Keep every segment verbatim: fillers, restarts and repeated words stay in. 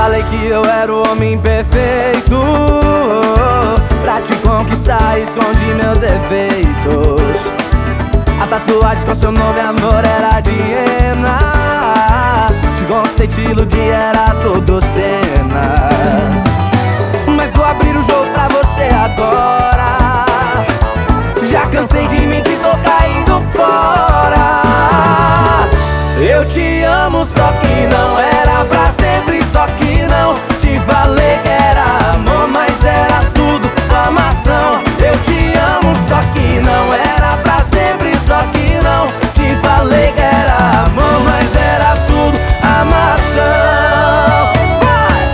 falei que eu era o homem perfeito. Pra te conquistar, escondi meus defeitos. A tatuagem com seu nome, amor, era de hiena. Te conquistei, te iludi, era todo cena. Mas vou abrir o jogo pra você agora. Já cansei de mentir, tô caindo fora. Eu te amo, só que não era pra sempre. Só que não te falei que era amor, mas era tudo amação. Eu te amo, só que não era pra sempre. Só que não te falei que era amor, mas era tudo amação. Vai!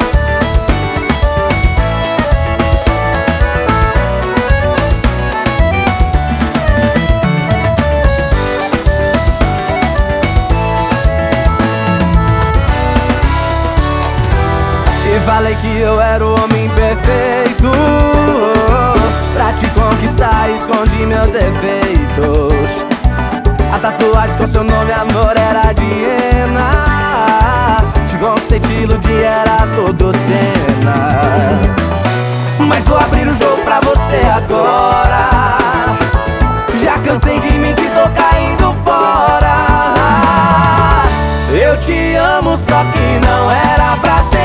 Te falei que eu era o homem perfeito. Pra te conquistar, escondi meus defeitos. A tatuagem com seu nome, amor, era de hiena. Te conquistei, te iludi, era todo cena. Mas vou abrir o jogo pra você agora. Já cansei de mentir, tô caindo fora. Eu te amo, só que não era pra ser.